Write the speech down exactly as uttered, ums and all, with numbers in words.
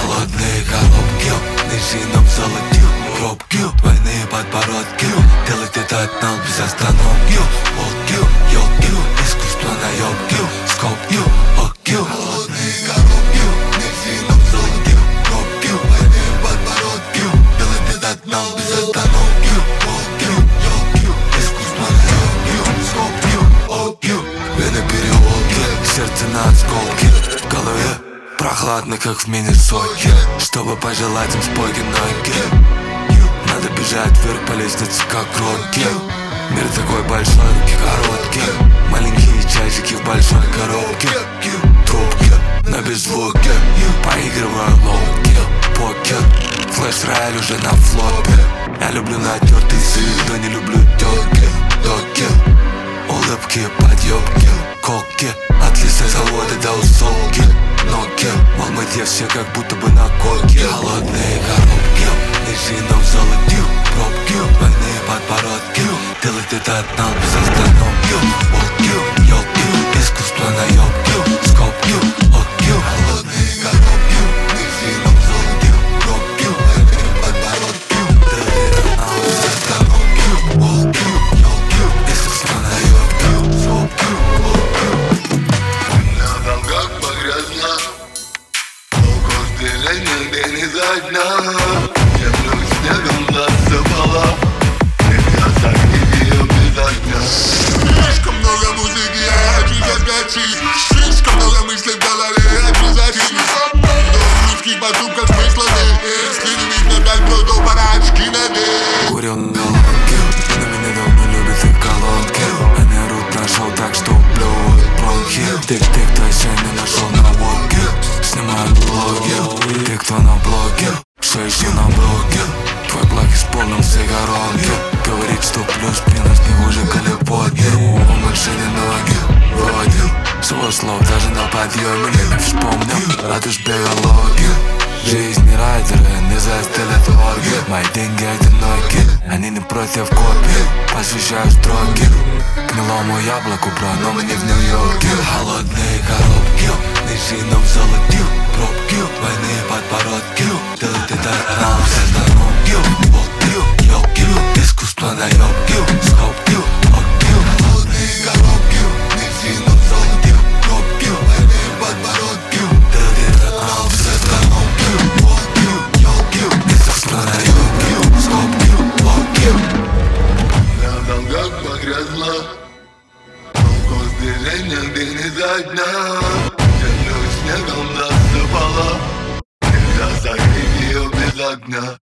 Холодные коробки, нажимом золотил пробки, двойные подбородки. Делать это от нас без остановки. Волки, елки, искусство наебки. Скобки, оки. Холодные коробки, нажимом золотил пробки, двойные подбородки. Делать это от нас без остановки. Волки, елки, искусство наебки. Скобки, оки. Вены переулки, сердце на осколки. В голове прохладно, как в Миннесоте. Чтобы пожелать им спойки ноги, надо бежать вверх по лестнице, как кролики. Мир такой большой, руки короткие. Маленькие чайчики в большой коробке. Трубки на беззвуке. Поигрываю лоуки, покер. Флеш-рояль уже на флопе. Я люблю натертый сыр, но не люблю тётки. Доки, улыбки, подъёбки. Коки, от лесозавода до усолки. Ноги, в Алмате все как будто бы на коке. Холодные коробки, нажимом золотил пробки, двойные подбородки. Делать это от нас без остановки. Волки, елки, искусство наебки. Скобки, оки. Холодные коробки, нажимом золотил пробки, двойные подбородки. Делать это от нас без остановки. Волки, елки, искусство наебки. Скобки, оки. На долгах погрязла, но каждый день день изо дня. Землю снегом засыпала, нельзя согреть ее без огня. Слишком много музыки, я хочу заскочить. Слишком много мыслей в голове, я хочу зажить. Но в людских поступках смысла нет. Если не видно как бро, то пора очки надеть. Курил на лонге, но меня давно любят их колонки. Они орут на шоу так, что плюют бронхи. Ты, ты, кто еще не нашел наводки, снимают блоги. Ты, кто на блоге, все еще на блоге. Твой блог из полном сигаронке. Говорит, что плюс минус не хуже Калифорнии. У машины ноги вроде свой слов даже на подъеме не вспомнил. А ты ж бегологи. Жизнь райдеры не застелят орги. Мои деньги одиноки, они не против копий. Посвящаю строки гнилому яблоку, бро, но мы не в Нью-Йорке. Холодные коробки, нажимом золотил пробки, двойные подбородки. Делать это от нас без остановки. Волки, елки, искусство наебки. Скобки, оки. Холодные коробки, нажимом золотил пробки, двойные подбородки. Делать это от нас без остановки. Волки, елки, искусство наебки. Скобки, оки. На долгах погрязла, но каждый день день изо дня. Землю снегом засыпала, нельзя согреть ее без огня.